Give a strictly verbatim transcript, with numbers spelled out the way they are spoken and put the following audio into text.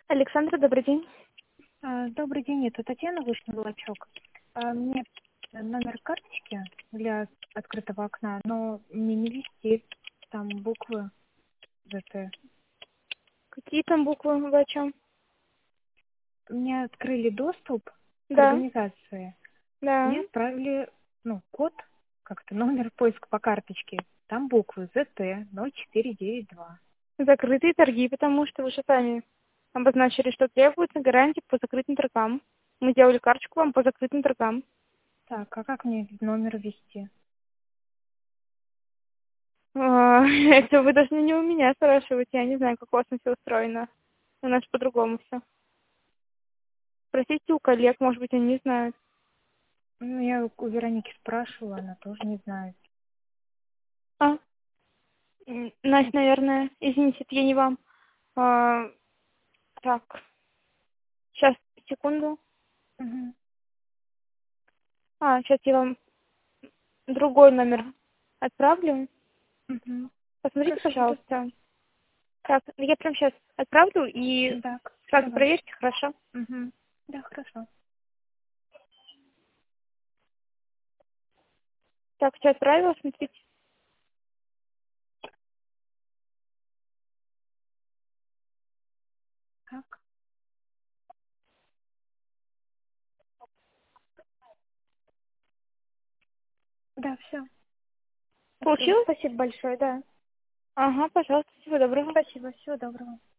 Александра, добрый день. А, Добрый день, это Татьяна Вышний-Волочок. А, Мне номер карточки для открытого окна, но мне не ввести там буквы зэ тэ. Какие там буквы? Вы о чем? Мне открыли доступ к Да, организации. да. Мне отправили, ну, код, как-то номер поиска по карточке. Там буквы зэ тэ ноль четыре девять два. Закрытые торги, потому что вы же сами обозначили, что требуется гарантия по закрытым торгам. Мы сделали карточку вам по закрытым торгам. Так, а как мне номер ввести? А, Это вы должны не у меня спрашивать. Я не знаю, как у вас на все устроено. У нас по-другому все. Спросите у коллег, может быть, они не знают. Ну, я у Вероники спрашивала, она тоже не знает. А, м, Настя, наверное. Извините, это я не вам. А, так, сейчас, секунду. Мгм. А, сейчас я вам другой номер отправлю. Мгм. Посмотрите, Хорошо, да. пожалуйста. Так, я прямо сейчас отправлю и Так, сразу давай. проверьте, хорошо? Мгм. Да, хорошо. Так, все отправила, смотрите. Так. Да, все. Открылось. Получилось? Спасибо большое, да. Ага, пожалуйста, всего доброго. Спасибо, всего доброго.